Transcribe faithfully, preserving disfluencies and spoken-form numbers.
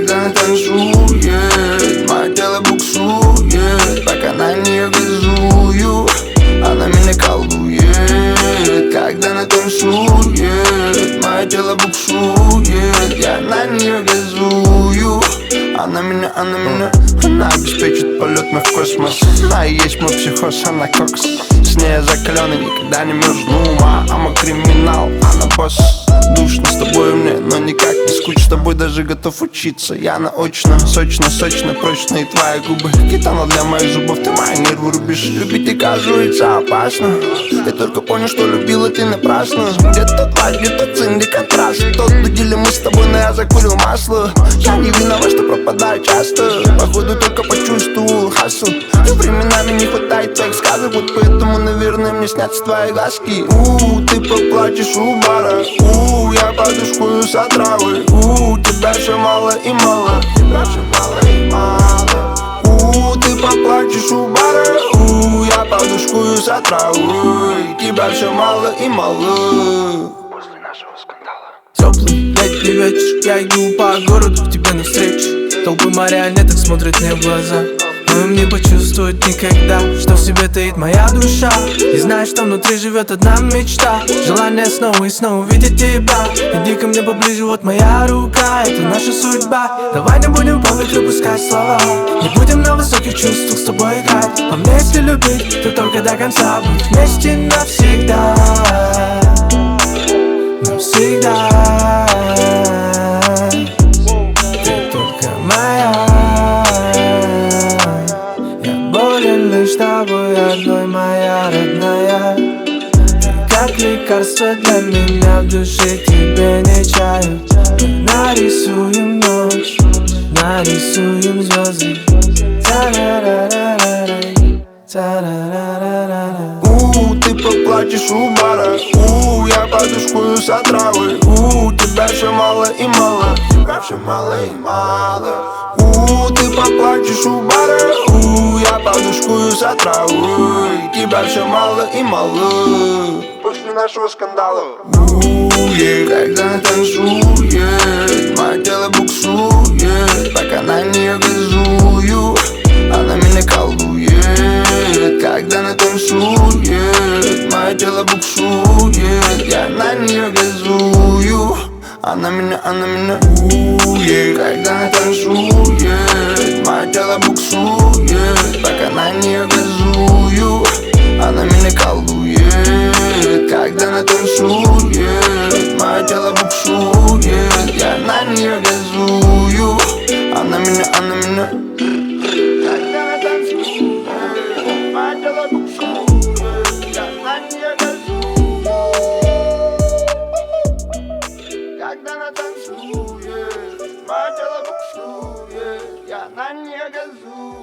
когда она танцует, мое тело буксует, пока на нее газую, она меня колдует. Когда она танцует, мое тело буксует, я на нее газую, она меня, она меня. Она обеспечит полет мой в космос. Она и есть мой психоз, она кокс. С ней я закаленный, никогда не мерзну. Мама криминал, она босс. Душно с тобой мне, но никак не скучно. С тобой даже готов учиться. Я наочно, сочно, сочно, прочные твои губы. Гитана для моих зубов, ты мои нервы рубишь. Любить оказывается опасно. Я только понял, что любила ты напрасно. Где-то два, где-то цин, где контраст. Тот дудили мы с тобой, но я закурил масло. Я не виноват, что пропадаю часто. Походу только почувствовал хасл. И временами не хватает твоих сказок. Вот поэтому, наверное, мне снятся твои глазки. У, ты поплачешь у бара. У, я подушкую с отравой. У, тебя все мало и мало. Тебя все мало и мало. У, ты поплачешь у бара. У, я подушкую с отравой. Тебя все мало и мало. После нашего скандала. Теплый летний вечер, я иду по городу к тебе навстречу. Толпы марионеток смотрят мне в глаза, но им не почувствовать никогда, что в себе таит моя душа. И знаешь, что внутри живет одна мечта, желание снова и снова увидеть тебя. Иди ко мне поближе, вот моя рука, это наша судьба. Давай не будем помнить, выпускать слова. Не будем на высоких чувствах с тобой играть. А мне если любить, то только до конца. Быть вместе навсегда. Навсегда. Ты только моя. Я болен лишь тобой одной, моя родная. Ты как лекарство для меня, в душе тебе не чаю. Мы нарисуем ночь, нарисуем звезды. Та-ра-ра-ра-ра-ра, та-ра-ра-ра-ра. У, ты поплачешь у бара. У, я подушкую с отравой. У, тебя все мало и мало. Тебя все мало и мало. У, ты поплачешь у бара. У, я подушкую с отравой. Тебя все мало и мало. После нашего скандала. У, когда она танцует, мое тело буксует, пока на нее газую, она меня колдует. Когда она танцует, мое тело буксует, я на нее газую, она меня, она меня. У, когда она танцует, мое тело буксует, пока на нее газую, она меня колдует. Когда она танцует, мое тело буксует, я на нее газую, она меня, она меня. Когда она танцует, мое тело буксует, я на нее газую. Когда она танцует, мое тело буксует, я на нее газую.